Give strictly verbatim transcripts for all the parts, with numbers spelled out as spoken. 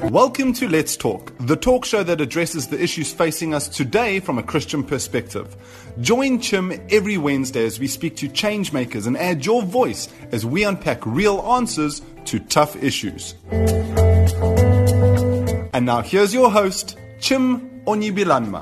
Welcome to Let's Talk, the talk show that addresses the issues facing us today from a Christian perspective. Join Chim every Wednesday as we speak to change makers and add your voice as we unpack real answers to tough issues. And now here's your host, Chim Onyibilanma.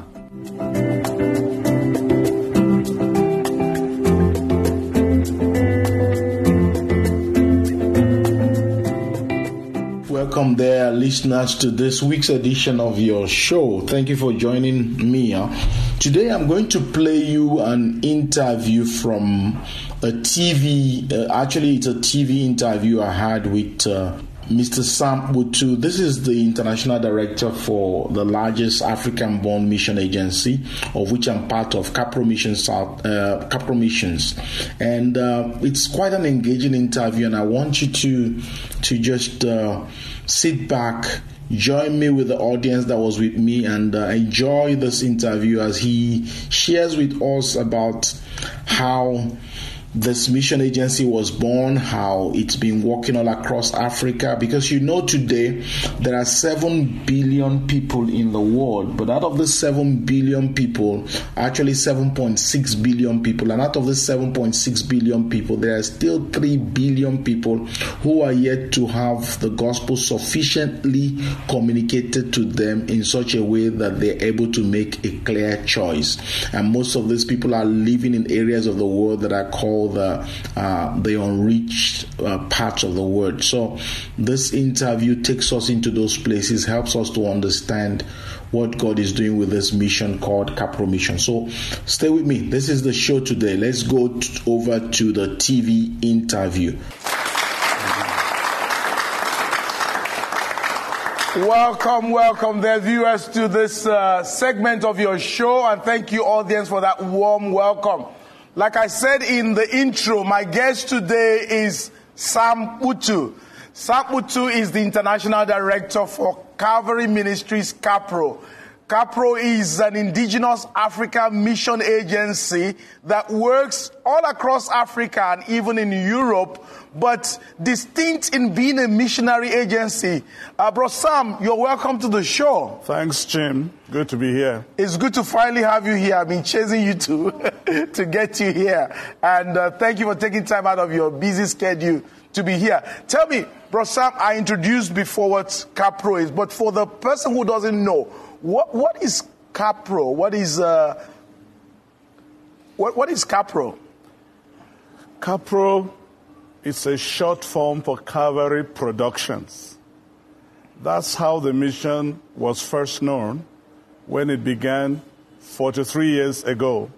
Welcome there, listeners, to this week's edition of your show. Thank you for joining me. Today I'm going to play you an interview from a T V, uh, actually it's a T V interview I had with uh, Mister Sam Utu. This is the international director for the largest African-born mission agency, of which I'm part of, Capro Missions. South, uh, Capro Missions, and uh, it's quite an engaging interview. And I want you to to just uh, sit back, join me with the audience that was with me, and uh, enjoy this interview as he shares with us about how this mission agency was born, how it's been working all across Africa, because you know today there are seven billion people in the world, but out of the seven billion people, actually seven point six billion people, and out of the seven point six billion people, there are still three billion people who are yet to have the gospel sufficiently communicated to them in such a way that they're able to make a clear choice. And most of these people are living in areas of the world that are called the uh, the unreached uh, parts of the world. So this interview takes us into those places, helps us to understand what God is doing with this mission called Capro Mission. So stay with me. This is the show today. Let's go t- over to the T V interview. Welcome, welcome there, viewers, to this uh, segment of your show, and thank you, audience, for that warm welcome. Like I said in the intro, my guest today is Sam Utu. Sam Utu is the International Director for Calvary Ministries, Capro. Capro is an indigenous African mission agency that works all across Africa and even in Europe, but distinct in being a missionary agency. Uh, Bro Sam, you're welcome to the show. Thanks, Jim. Good to be here. It's good to finally have you here. I've been chasing you to, to get you here. And uh, thank you for taking time out of your busy schedule to be here. Tell me, Bro Sam, I introduced before what Capro is, but for the person who doesn't know, what what is Capro? What is uh, what what is Capro? Capro is a short form for Calvary Productions. That's how the mission was first known when it began forty-three years ago.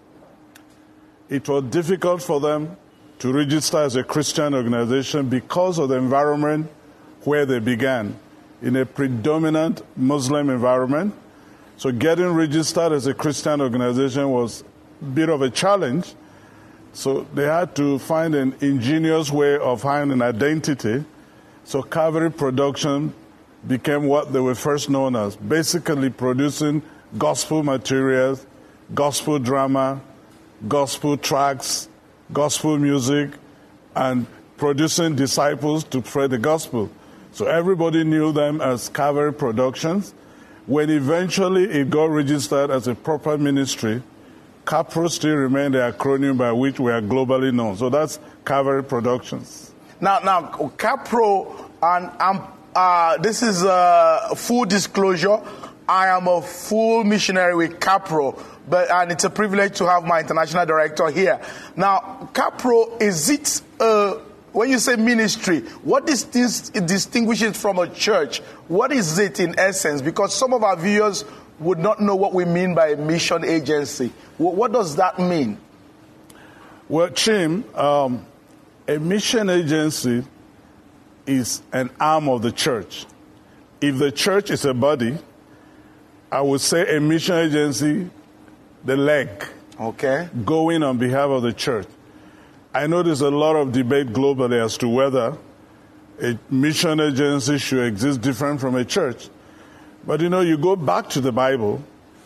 It was difficult for them to register as a Christian organization because of the environment where they began, in a predominant Muslim environment. So getting registered as a Christian organization was a bit of a challenge. So they had to find an ingenious way of finding an identity. So Calvary Production became what they were first known as, basically producing gospel materials, gospel drama, gospel tracks, gospel music, and producing disciples to spread the gospel. So everybody knew them as Calvary Productions. When eventually it got registered as a proper ministry, Capro still remained the acronym by which we are globally known. So that's Calvary Productions. Now, now, Capro, and um, uh, this is uh, full disclosure. I am a full missionary with Capro, but and it's a privilege to have my international director here. Now, Capro, is it uh, when you say ministry, what distinguishes distinguishes from a church? What is it in essence? Because some of our viewers would not know what we mean by a mission agency. What, what does that mean? Well, Chim, um, a mission agency is an arm of the church. If the church is a body, I would say a mission agency, the leg, okay, going on behalf of the church. I know there's a lot of debate globally as to whether a mission agency should exist different from a church. But you know, you go back to the Bible,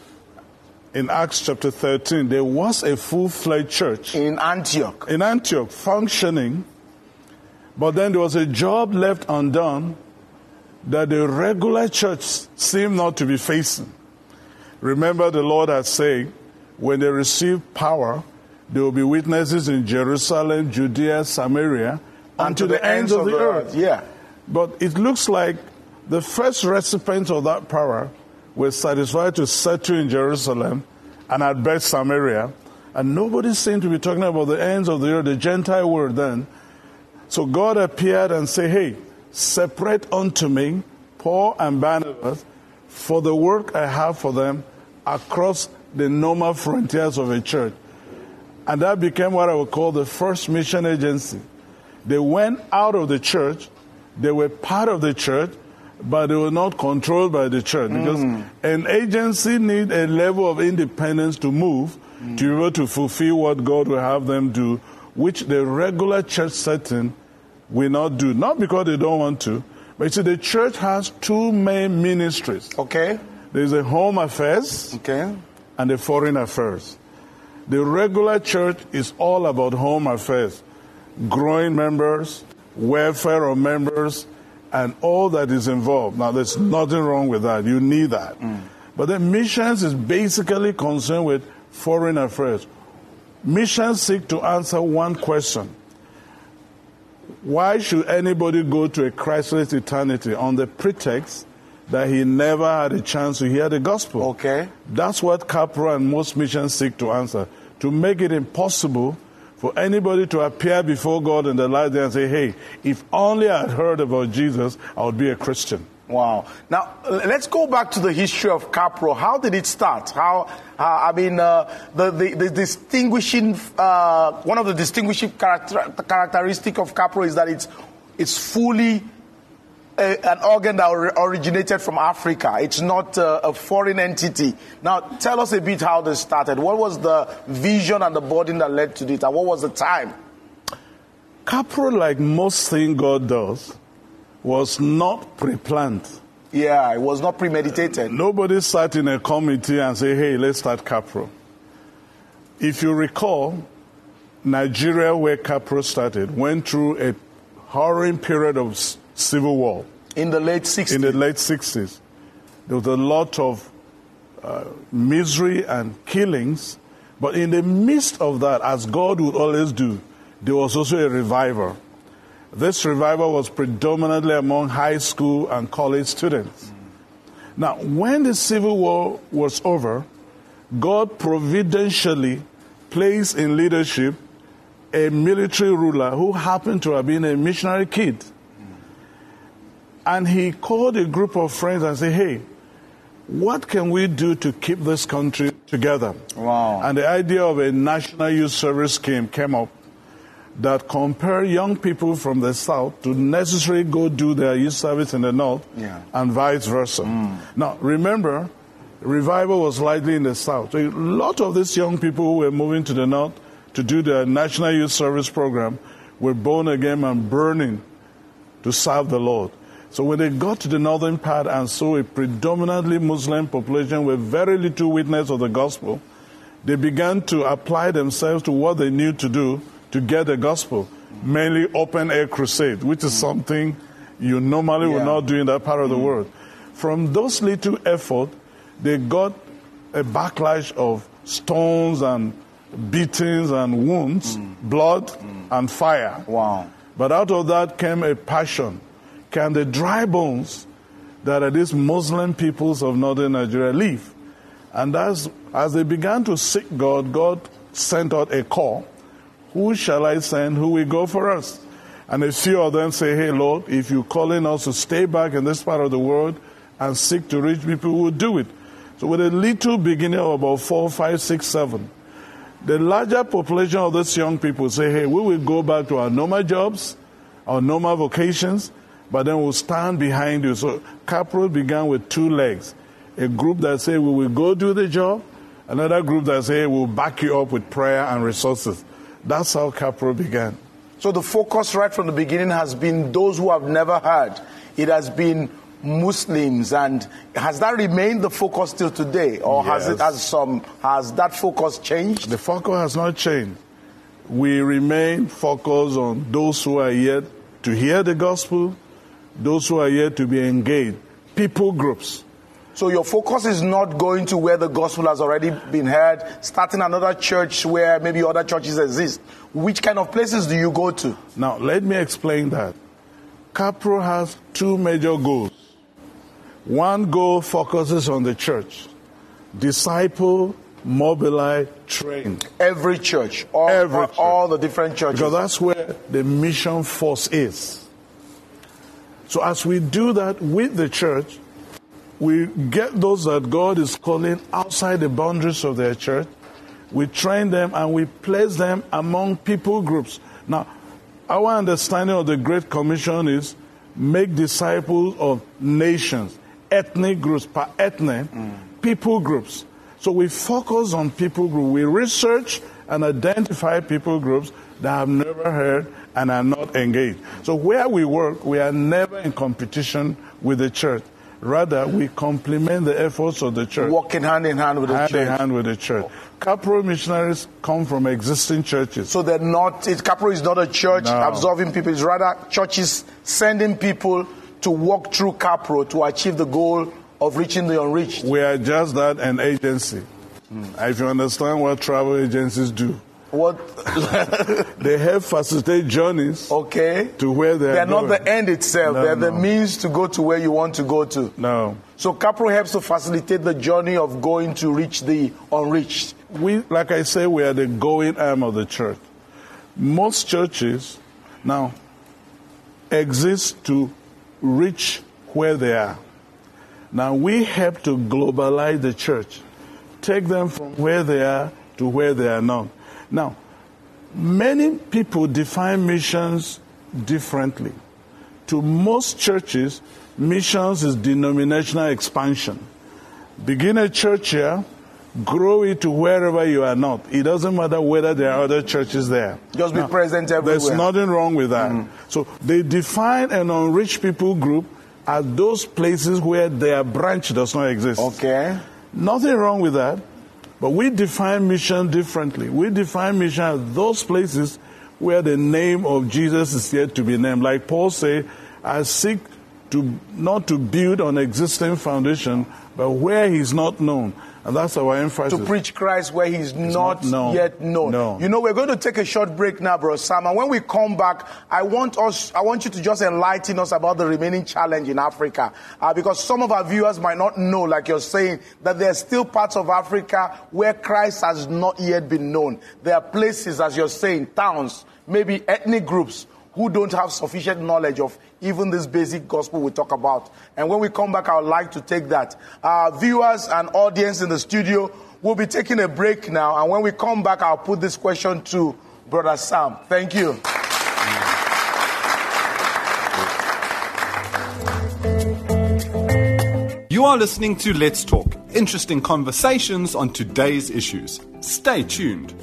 in Acts chapter thirteen, there was a full-fledged church. In Antioch. In Antioch, functioning. But then there was a job left undone that the regular church seemed not to be facing. Remember, the Lord had said, when they receive power, there will be witnesses in Jerusalem, Judea, Samaria, and to the, the ends, ends of, of the, the earth. earth. Yeah. But it looks like the first recipients of that power were satisfied to settle in Jerusalem and at best Samaria, and nobody seemed to be talking about the ends of the earth, the Gentile world then. So God appeared and said, hey, separate unto me Paul and Barnabas for the work I have for them across the normal frontiers of a church. And that became what I would call the first mission agency. They went out of the church, they were part of the church, but they were not controlled by the church. Because mm. an agency needs a level of independence to move, mm. to be able to fulfill what God will have them do, which the regular church setting will not do. Not because they don't want to, but you see, the church has two main ministries. Okay. There's a home affairs okay. and the foreign affairs. The regular church is all about home affairs, growing members, welfare of members, and all that is involved. Now, there's nothing wrong with that. You need that. Mm. But then missions is basically concerned with foreign affairs. Missions seek to answer one question. Why should anybody go to a Christless eternity on the pretext that he never had a chance to hear the gospel? Okay. That's what CAPRO and most missions seek to answer, to make it impossible for anybody to appear before God in the light day and say, hey, if only I had heard about Jesus, I would be a Christian. Wow. Now, let's go back to the history of CAPRO. How did it start? How, uh, I mean, uh, the, the, the distinguishing, uh, one of the distinguishing character, characteristic of CAPRO is that it's, it's fully a, an organ that originated from Africa. It's not a, a foreign entity. Now, tell us a bit how this started. What was the vision and the burden that led to it, and what was the time? CAPRO, like most things God does, was not pre-planned. Yeah, it was not premeditated. Uh, nobody sat in a committee and said, hey, let's start CAPRO. If you recall, Nigeria, where CAPRO started, went through a harrowing period of civil war. In the late sixties? In the late sixties. There was a lot of uh, misery and killings, but in the midst of that, as God would always do, there was also a revival. This revival was predominantly among high school and college students. Mm. Now, when the Civil War was over, God providentially placed in leadership a military ruler who happened to have been a missionary kid. Mm. And he called a group of friends and said, hey, what can we do to keep this country together? Wow. And the idea of a national youth service scheme came up that compare young people from the south to necessarily go do their youth service in the north, yeah. and vice versa. Mm. Now, remember, revival was likely in the south. So a lot of these young people who were moving to the north to do their national youth service program were born again and burning to serve the Lord. So when they got to the northern part and saw a predominantly Muslim population with very little witness of the gospel, they began to apply themselves to what they knew to do to get the gospel, mainly open-air crusade, which is something you normally yeah. would not do in that part of the mm. world. From those little efforts, they got a backlash of stones and beatings and wounds, mm. blood mm. and fire. Wow. But out of that came a passion. Can the dry bones that are these Muslim peoples of northern Nigeria live? And as, as they began to seek God, God sent out a call. Who shall I send? Who will go for us? And a few of them say, hey, Lord, if you're calling us to stay back in this part of the world and seek to reach people, we'll do it. So with a little beginning of about four, five, six, seven, the larger population of these young people say, hey, we will go back to our normal jobs, our normal vocations, but then we'll stand behind you. So CAPRO began with two legs. A group that say, we will go do the job. Another group that say, we'll back you up with prayer and resources. That's how CAPRO began. So the focus right from the beginning has been those who have never heard. It has been Muslims, and has that remained the focus till today, or yes. has it has some has that focus changed? The focus has not changed. We remain focused on those who are yet to hear the gospel, those who are yet to be engaged, people groups. So your focus is not going to where the gospel has already been heard, starting another church where maybe other churches exist. Which kind of places do you go to? Now, let me explain that. Capro has two major goals. One goal focuses on the church. Disciple, mobilize, train. Every church. All, Every all, church. all the different churches. Because that's where the mission force is. So as we do that with the church, we get those that God is calling outside the boundaries of their church. We train them and we place them among people groups. Now, our understanding of the Great Commission is make disciples of nations, ethnic groups, per ethnic, mm. people groups. So we focus on people groups. We research and identify people groups that have never heard and are not engaged. So where we work, we are never in competition with the church. Rather, we complement the efforts of the church. Working hand in hand with the hand church. Hand in hand with the church. Capro missionaries come from existing churches. So they're not, it, Capro is not a church No. absorbing people. It's rather churches sending people to walk through Capro to achieve the goal of reaching the unreached. We are just that, an agency. Mm. If you understand what travel agencies do. What? They help facilitate journeys okay. to where they are They're going. not the end itself. No, They're no. the means to go to where you want to go to. No. So Capro helps to facilitate the journey of going to reach the unreached. We, like I say, we are the going arm of the church. Most churches now exist to reach where they are. Now we help to globalize the church, take them from where they are to where they are not. Now, many people define missions differently. To most churches, missions is denominational expansion. Begin a church here, grow it to wherever you are not. It doesn't matter whether there are other churches there. Just be now, present everywhere. There's nothing wrong with that. Mm. So they define an unreached people group as those places where their branch does not exist. Okay. Nothing wrong with that. But we define mission differently. We define mission as those places where the name of Jesus is yet to be named. Like Paul said, I seek to not to build on existing foundation, but where he's not known. And that's our emphasis. To preach Christ where he's not, not known. yet known. No. You know, we're going to take a short break now, Bro Sam. And when we come back, I want us, I want you to just enlighten us about the remaining challenge in Africa. Uh, because some of our viewers might not know, like you're saying, that there are still parts of Africa where Christ has not yet been known. There are places, as you're saying, towns, maybe ethnic groups, who don't have sufficient knowledge of even this basic gospel we talk about. And when we come back, I would like to take that. Uh, viewers and audience in the studio, we'll be taking a break now. And when we come back, I'll put this question to Brother Sam. Thank you. You are listening to Let's Talk, interesting conversations on today's issues. Stay tuned.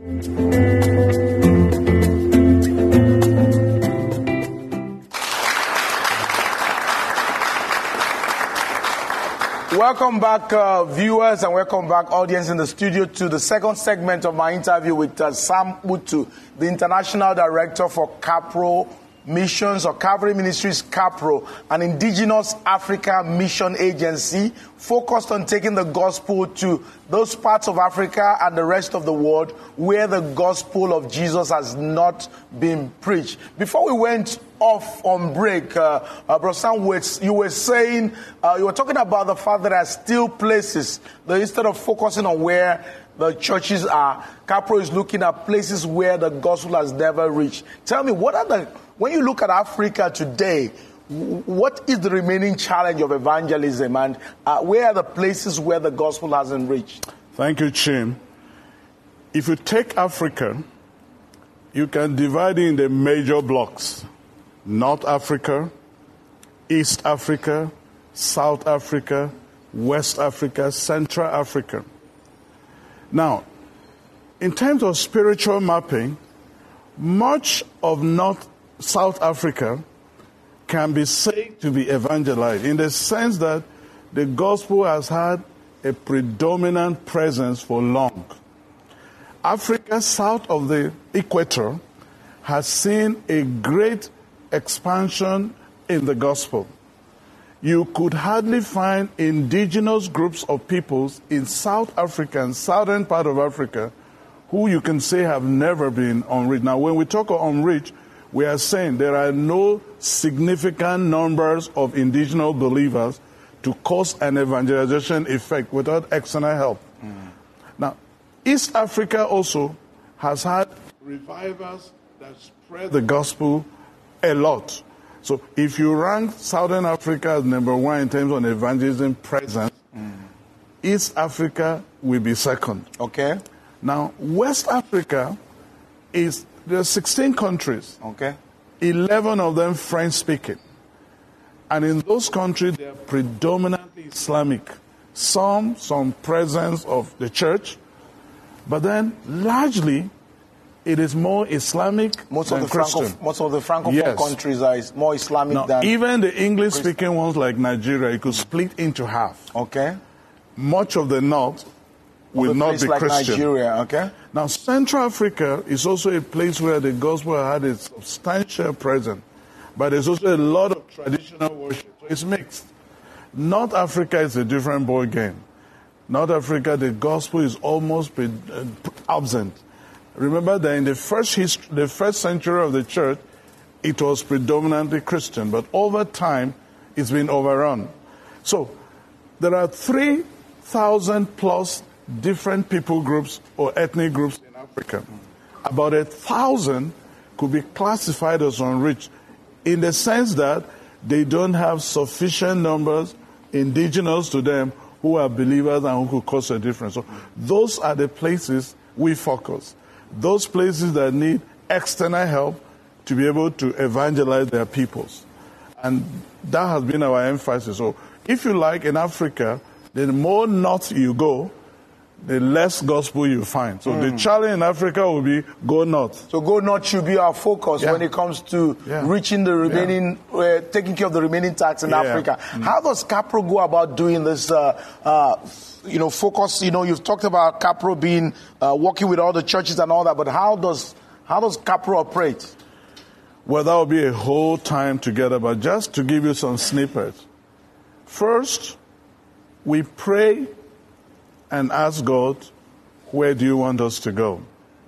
Welcome back, uh, viewers, and welcome back, audience in the studio, to the second segment of my interview with uh, Sam Utu, the International Director for Capro Missions, or Calvary Ministries Capro, an indigenous Africa mission agency focused on taking the gospel to those parts of Africa and the rest of the world where the gospel of Jesus has not been preached. Before we went off on break, uh, uh, Brother Sam, you were saying, uh, you were talking about the fact that there are still places that instead of focusing on where the churches are, Capro is looking at places where the gospel has never reached. Tell me, what are the, when you look at Africa today, what is the remaining challenge of evangelism, and uh, where are the places where the gospel hasn't reached? Thank you, Chim. If you take Africa, you can divide it into major blocks. North Africa, East Africa, South Africa, West Africa, Central Africa. Now, in terms of spiritual mapping, much of North South Africa can be said to be evangelized in the sense that the gospel has had a predominant presence for long. Africa south of the equator has seen a great expansion in the gospel. You could hardly find indigenous groups of peoples in South Africa and southern part of Africa who you can say have never been unreached. Now, when we talk of unreached, we are saying there are no significant numbers of indigenous believers to cause an evangelization effect without external help. Mm. Now, East Africa also has had revivals that spread the gospel a lot. So if you rank Southern Africa as number one in terms of evangelism presence, mm. East Africa will be second. Okay. Now, West Africa is, there are sixteen countries. Okay. eleven of them French-speaking. And in those countries, they are predominantly Islamic. Some, some presence of the church, but then largely it is more Islamic most than of the Christian. Franco, most of the Francophone yes. countries are more Islamic now, than... even the English-speaking ones like Nigeria, you could split into half. Okay. Much of the north will not be like Christian. Nigeria, okay. Now, Central Africa is also a place where the gospel had a substantial presence, but there's also a lot of traditional worship, so it's mixed. North Africa is a different ball game. North Africa, the gospel is almost pre- uh, absent. Remember that in the first history, the first century of the church, it was predominantly Christian, but over time, it's been overrun. So, there are three thousand plus different people groups or ethnic groups in Africa. About a thousand could be classified as unreached in the sense that they don't have sufficient numbers indigenous to them who are believers and who could cause a difference. So those are the places we focus. Those places that need external help to be able to evangelize their peoples. And that has been our emphasis. So if you like, in Africa, the more north you go, the less gospel you find. So mm. the challenge in Africa will be go north. So go north should be our focus yeah. when it comes to yeah. reaching the remaining, yeah. uh, taking care of the remaining tax in yeah. Africa. Mm. How does CAPRO go about doing this, uh, uh, you know, focus? You know, you've talked about CAPRO being, uh, working with all the churches and all that, but how does, how does CAPRO operate? Well, that will be a whole time together, but just to give you some snippets. First, we pray and ask God, where do you want us to go?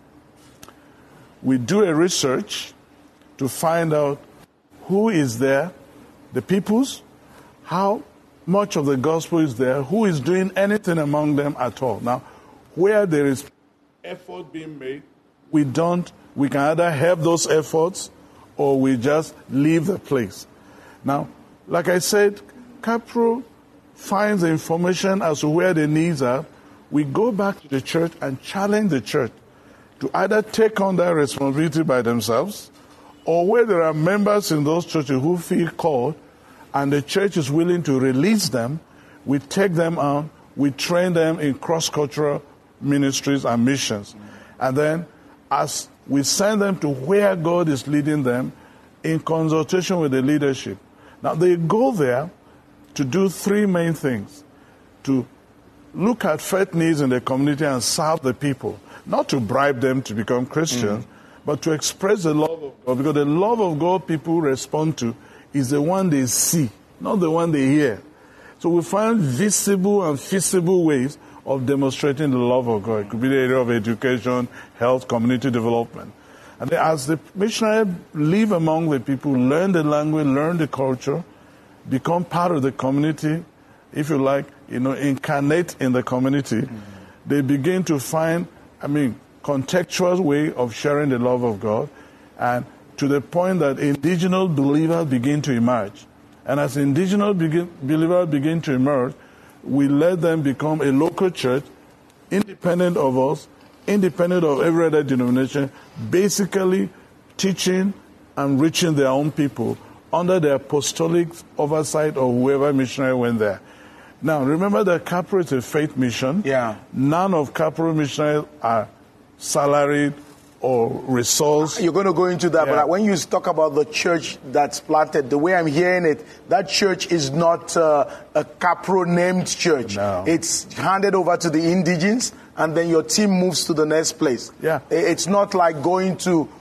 We do a research to find out who is there, the peoples, how much of the gospel is there, who is doing anything among them at all. Now, where there is effort being made, we don't, we can either help those efforts or we just leave the place. Now, like I said, CAPRO finds the information as to where the needs are. We go back to the church and challenge the church to either take on that responsibility by themselves, or where there are members in those churches who feel called and the church is willing to release them, we take them on, we train them in cross-cultural ministries and missions. And then as we send them to where God is leading them in consultation with the leadership. Now they go there to do three main things: to look at faith needs in the community and serve the people, not to bribe them to become Christians, mm-hmm. but to express the love of God, because the love of God people respond to is the one they see, not the one they hear. So we find visible and feasible ways of demonstrating the love of God. It could be the area of education, health, community development. And then as the missionaries live among the people, learn the language, learn the culture, become part of the community, if you like, you know, incarnate in the community, mm-hmm. they begin to find, I mean, contextual way of sharing the love of God, and to the point that indigenous believers begin to emerge. And as indigenous begin, believers begin to emerge, we let them become a local church, independent of us, independent of every other denomination, basically teaching and reaching their own people under the apostolic oversight of whoever missionary went there. Now, remember that CAPRO is a faith mission. Yeah. None of CAPRO missionaries are salaried or resourced. You're going to go into that, yeah. but when you talk about the church that's planted, the way I'm hearing it, that church is not uh, a CAPRO-named church. No. It's handed over to the indigents, and then your team moves to the next place. Yeah. It's not like going to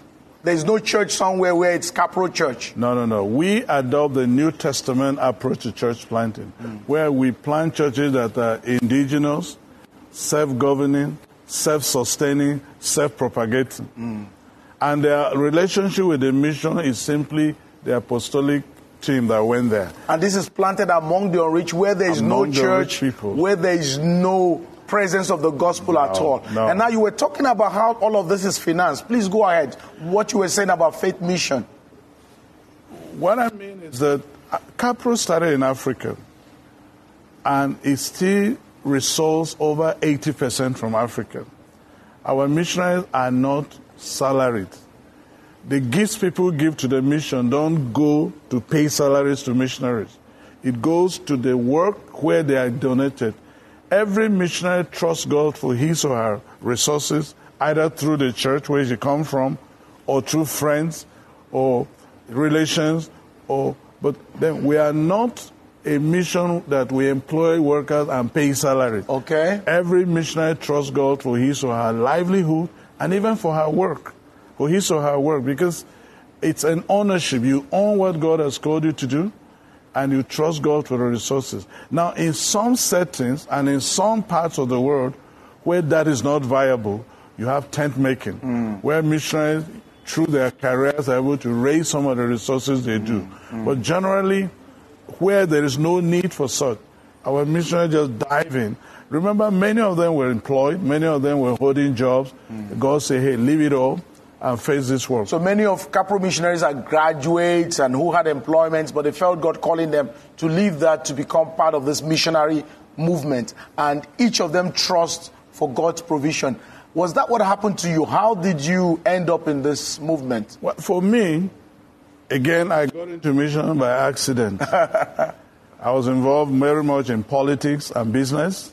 There's no church somewhere where it's Capro Church. No, no, no. We adopt the New Testament approach to church planting, mm. where we plant churches that are indigenous, self-governing, self-sustaining, self-propagating. Mm. And their relationship with the mission is simply the apostolic team that went there. And this is planted among the unreached, where there is no church, where there is no presence of the gospel no, at all. No. And now you were talking about how all of this is financed. Please go ahead. What you were saying about Faith Mission. What I mean is that Capro started in Africa, and it still resources over eighty percent from Africa. Our missionaries are not salaried. The gifts people give to the mission don't go to pay salaries to missionaries. It goes to the work where they are donated. Every missionary trusts God for his or her resources, either through the church where she comes from, or through friends, or relations, or but then we are not a mission that we employ workers and pay salaries. Okay. Every missionary trusts God for his or her livelihood, and even for her work, for his or her work, because it's an ownership. You own what God has called you to do, and you trust God for the resources. Now, in some settings and in some parts of the world where that is not viable, you have tent making, mm. where missionaries, through their careers, are able to raise some of the resources they do. Mm. Mm. But generally, where there is no need for such, our missionaries just dive in. Remember, many of them were employed, many of them were holding jobs. Mm. God said, hey, leave it all and face this work. So many of Capro missionaries are graduates and who had employments, but they felt God calling them to leave that to become part of this missionary movement. And each of them trust for God's provision. Was that what happened to you? How did you end up in this movement? Well, for me, again, I got into mission by accident. I was involved very much in politics and business.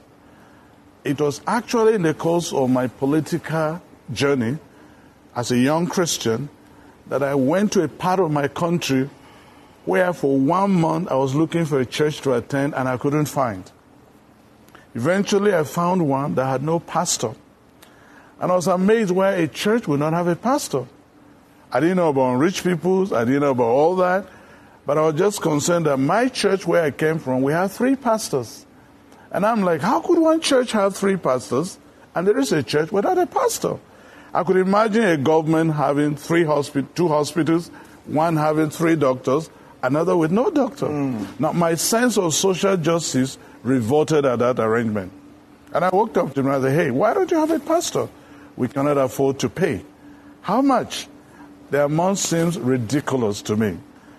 It was actually in the course of my political journey as a young Christian that I went to a part of my country where for one month I was looking for a church to attend and I couldn't find. Eventually I found one that had no pastor. And I was amazed why a church would not have a pastor. I didn't know about rich people, I didn't know about all that, but I was just concerned that my church where I came from, we have three pastors. And I'm like, how could one church have three pastors and there is a church without a pastor? I could imagine a government having three hospi- two hospitals, one having three doctors, another with no doctor. Mm. Now, my sense of social justice revolted at that arrangement. And I walked up to him and I said, hey, why don't you have a pastor? We cannot afford to pay. How much? The amount seems ridiculous to me.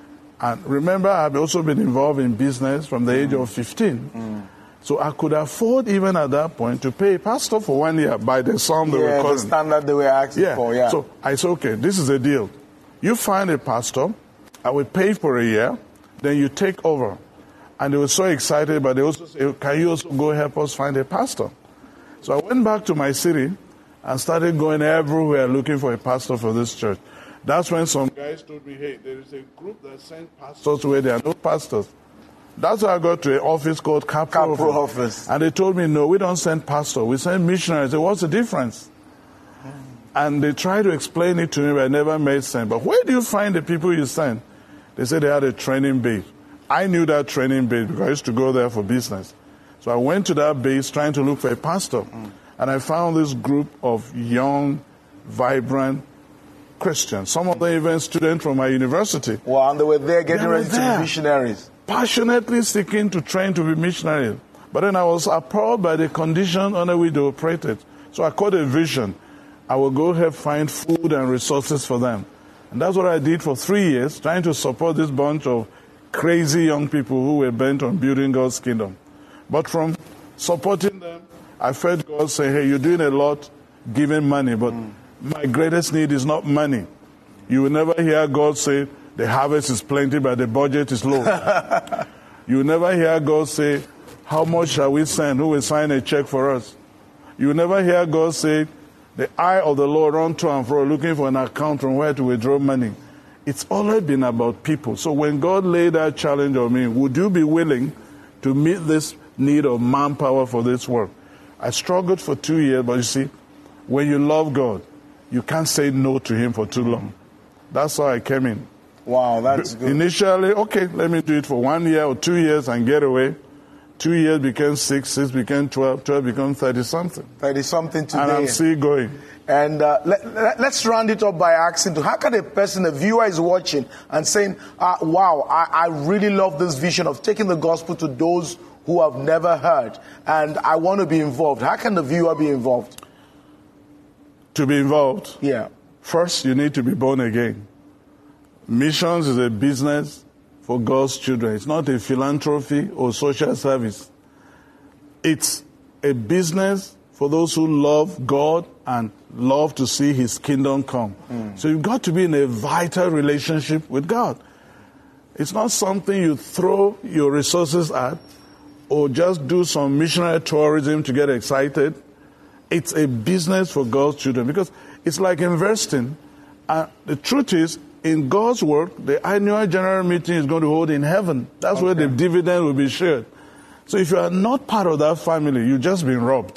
And remember, I've also been involved in business from the mm. age of fifteen. Mm. So I could afford, even at that point, to pay a pastor for one year by the sum they yeah, were calling. the standard they were asking yeah. for, yeah. So I said, okay, this is a deal. You find a pastor, I will pay for a year, then you take over. And they were so excited, but they also said, can you also go help us find a pastor? So I went back to my city and started going everywhere looking for a pastor for this church. That's when some guys told me, hey, there is a group that sends pastors where there are no pastors. That's how I got to an office called Capro, Capro office. office. And they told me, no, we don't send pastors, we send missionaries. I said, what's the difference? Mm. And they tried to explain it to me, but it never made sense. But where do you find the people you send? They said they had a training base. I knew that training base because I used to go there for business. So I went to that base trying to look for a pastor. Mm. And I found this group of young, vibrant Christians. Some of them even students from my university. Wow, and they were there getting they ready there. to be missionaries. Passionately seeking to train to be missionaries. But then I was appalled by the condition under which they operated. So I caught a vision. I will go help find food and resources for them. And that's what I did for three years, trying to support this bunch of crazy young people who were bent on building God's kingdom. But from supporting them, I felt God say, hey, you're doing a lot giving money, but mm. my greatest need is not money. You will never hear God say, the harvest is plenty, but the budget is low. You will never hear God say, how much shall we send? Who will sign a check for us? You will never hear God say, the eye of the Lord run to and fro, looking for an account from where to withdraw money. It's always been about people. So when God laid that challenge on me, would you be willing to meet this need of manpower for this work? I struggled for two years, but you see, when you love God, you can't say no to Him for too long. That's how I came in. Wow, that's good. Initially, okay, let me do it for one year or two years and get away. Two years became six, six became twelve, twelve became thirty-something. thirty-something today. And I'm still going. And uh, let, let, let's round it up by asking, how can a person, a viewer is watching and saying, uh, wow, I, I really love this vision of taking the gospel to those who have never heard, and I want to be involved. How can the viewer be involved? To be involved? Yeah. First, you need to be born again. Missions is a business for God's children. It's not a philanthropy or social service. It's a business for those who love God and love to see His kingdom come. Mm. So you've got to be in a vital relationship with God. It's not something you throw your resources at or just do some missionary tourism to get excited. It's a business for God's children because it's like investing. Uh, the truth is, in God's work, the annual general meeting is going to hold in heaven. That's okay. Where the dividend will be shared. So if you are not part of that family, you've just been robbed.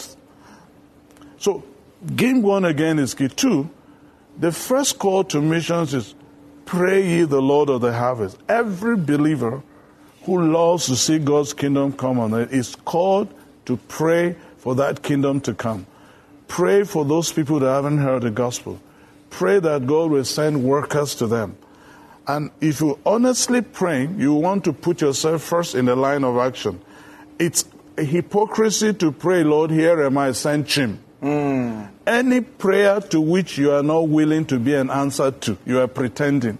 So game one again is key. Two, the first call to missions is pray ye the Lord of the harvest. Every believer who loves to see God's kingdom come on earth is called to pray for that kingdom to come. Pray for those people that haven't heard the gospel. Pray that God will send workers to them. And if you honestly pray, you want to put yourself first in the line of action. It's a hypocrisy to pray, Lord, here am I, send Chim. Mm. Any prayer to which you are not willing to be an answer to, you are pretending.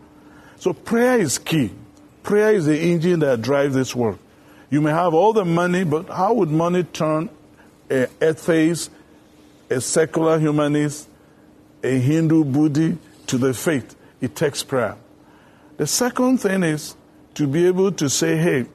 So prayer is key. Prayer is the engine that drives this work. You may have all the money, but how would money turn an atheist, a secular humanist, a Hindu Buddhist to the faith? It takes prayer. The second thing is to be able to say, hey,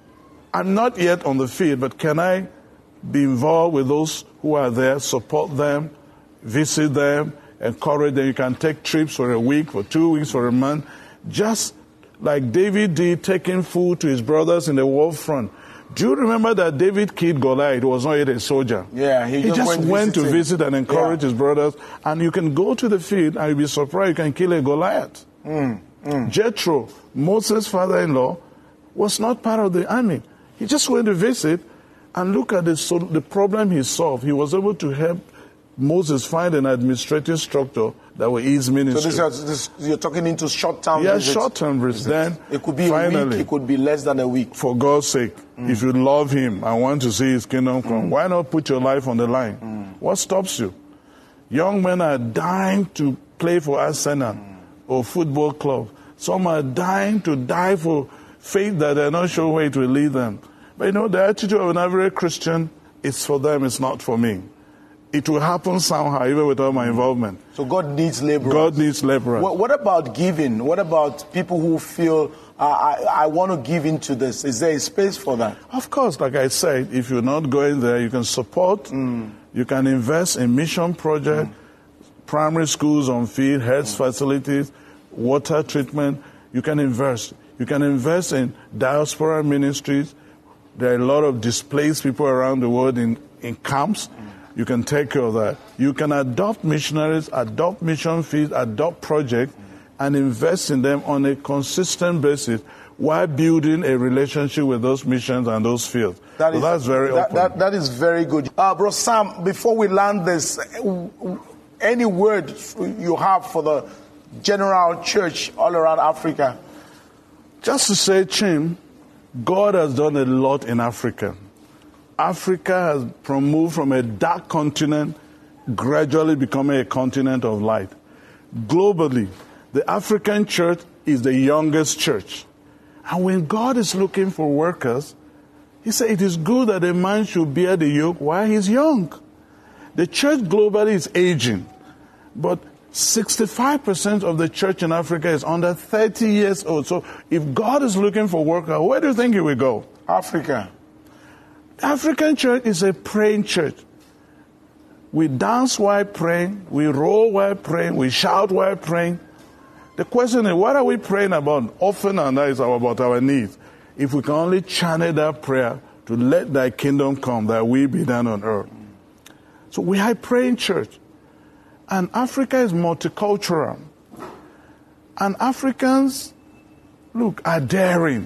I'm not yet on the field, but can I be involved with those who are there, support them, visit them, encourage them? You can take trips for a week, for two weeks, for a month, just like David did, taking food to his brothers in the war front. Do you remember that David killed Goliath? He was not yet a soldier. Yeah, he, he just, just went, went to him. visit and encourage yeah. his brothers. And you can go to the field and you'll be surprised you can kill a Goliath. Mm, mm. Jethro, Moses' father-in-law, was not part of the army. He just went to visit and look at the, so the problem he solved. He was able to help Moses find an administrative structure that will ease ministry. So this, this, you're talking into short-term yeah, visits? Yeah, short-term visits. Then it could be finally, a week, it could be less than a week. For God's sake, mm. if you love Him and want to see His kingdom come, mm. why not put your life on the line? Mm. What stops you? Young men are dying to play for Arsenal mm. or football club. Some are dying to die for faith that they're not sure where it will lead them. But you know, the attitude of an average Christian is for them, it's not for me. It will happen somehow, even without my involvement. So God needs laborers. God needs laborers. What, what about giving? What about people who feel, uh, I, I want to give into this? Is there a space for that? Of course, like I said, if you're not going there, you can support, mm. you can invest in mission projects, mm. primary schools on field, health mm. facilities, water treatment. You can invest. You can invest in diaspora ministries. There are a lot of displaced people around the world in, in camps. Mm. You can take care of that. You can adopt missionaries, adopt mission fields, adopt projects, and invest in them on a consistent basis while building a relationship with those missions and those fields. That so is, that's very that, open. That, that is very good. Uh, Bro Sam, before we land this, any word you have for the general church all around Africa? Just to say, Chim, God has done a lot in Africa. Africa has moved from a dark continent, gradually becoming a continent of light. Globally, the African church is the youngest church. And when God is looking for workers, He said it is good that a man should bear the yoke while he's young. The church globally is aging, but sixty-five percent of the church in Africa is under thirty years old. So if God is looking for workers, where do you think He will go? Africa. The African church is a praying church. We dance while praying, we roll while praying, we shout while praying. The question is, what are we praying about? Often, and that is about our needs. If we can only channel that prayer to let Thy kingdom come, that will be done on earth. So we are a praying church. And Africa is multicultural. And Africans, look, are daring.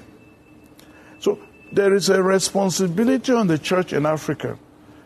So there is a responsibility on the church in Africa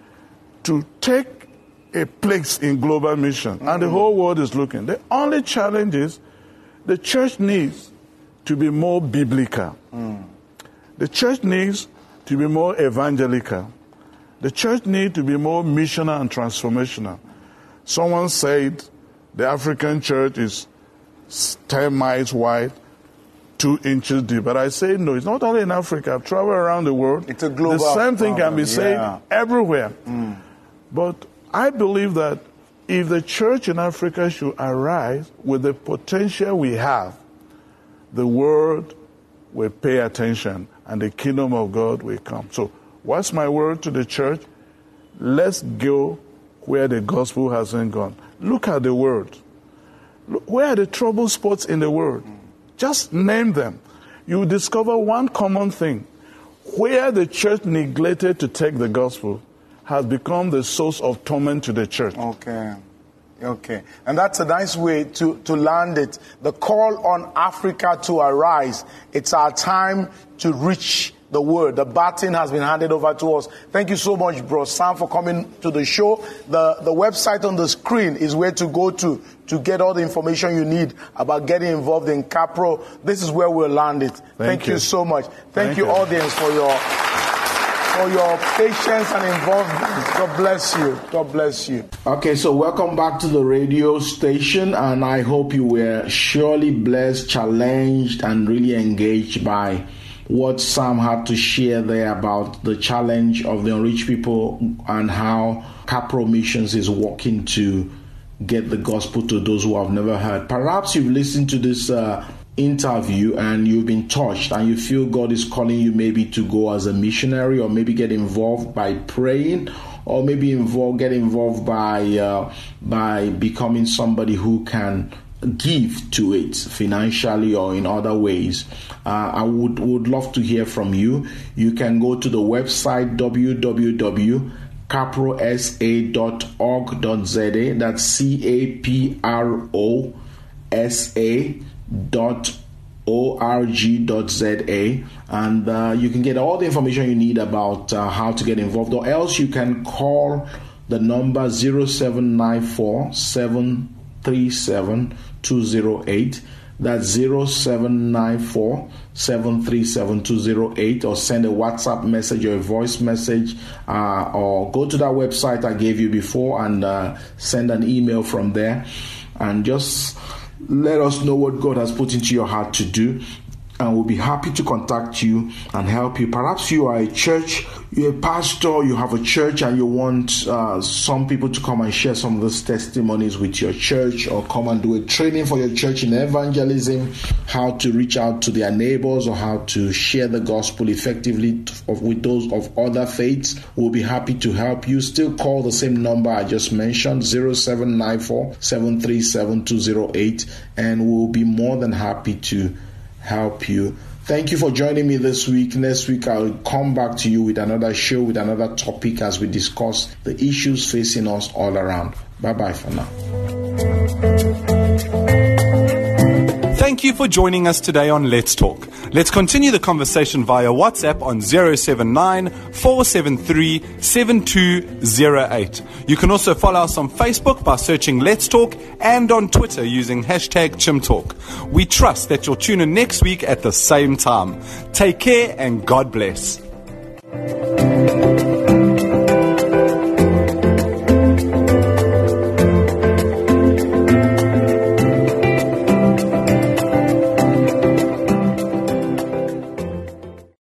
to take a place in global mission. Mm-hmm. And the whole world is looking. The only challenge is the church needs to be more biblical. Mm. The church needs to be more evangelical. The church needs to be more missional and transformational. Someone said the African church is ten miles wide, two inches deep. But I say no, it's not only in Africa. I've traveled around the world. It's a global The same thing problem. can be said yeah. everywhere. Mm. But I believe that if the church in Africa should arise with the potential we have, the world will pay attention and the kingdom of God will come. So what's my word to the church? Let's go where the gospel hasn't gone. Look at the world. Look, where are the trouble spots in the world? Just name them. You will discover one common thing. Where the church neglected to take the gospel has become the source of torment to the church. Okay. Okay. And that's a nice way to, to land it. The call on Africa to arise. It's our time to reach the word. The baton has been handed over to us. Thank you so much, Bro Sam, for coming to the show. The, the website on the screen is where to go to to get all the information you need about getting involved in CAPRO. This is where we'll land it. Thank, Thank you. you so much. Thank, Thank you, you, audience, for your... for your patience and involvement. God bless you. God bless you. Okay, so welcome back to the radio station, and I hope you were surely blessed, challenged, and really engaged by what Sam had to share there about the challenge of the unreached people and how CAPRO Missions is working to get the gospel to those who have never heard. Perhaps you've listened to this uh, interview and you've been touched and you feel God is calling you maybe to go as a missionary, or maybe get involved by praying, or maybe involved get involved by uh, by becoming somebody who can give to it financially or in other ways. uh, I would would love to hear from you. You can go to the website w w w dot capro s a dot org dot z a. That's C A P R O S A dot O R G dot Z A, and uh, you can get all the information you need about uh, how to get involved, or else you can call the number zero seven nine four, seven three seven, two zero eight. That's zero seven nine four, seven three seven, two zero eight, or send a WhatsApp message or a voice message, uh, or go to that website I gave you before and uh, send an email from there, and just let us know what God has put into your heart to do, and we'll be happy to contact you and help you. Perhaps you are a church, you're a pastor, you have a church, and you want uh, some people to come and share some of those testimonies with your church, or come and do a training for your church in evangelism, how to reach out to their neighbors, or how to share the gospel effectively with those of other faiths. We'll be happy to help you. Still call the same number I just mentioned, zero seven nine four, seven three seven, two zero eight, and we'll be more than happy to help you. Thank you for joining me this week. Next week I'll come back to you with another show, with another topic, as we discuss the issues facing us all around. Bye bye for now. Thank you for joining us today on Let's Talk. Let's continue the conversation via WhatsApp on zero seven nine, four seven three, seven two zero eight. You can also follow us on Facebook by searching Let's Talk, and on Twitter using hashtag ChimTalk. We trust that you'll tune in next week at the same time. Take care and God bless.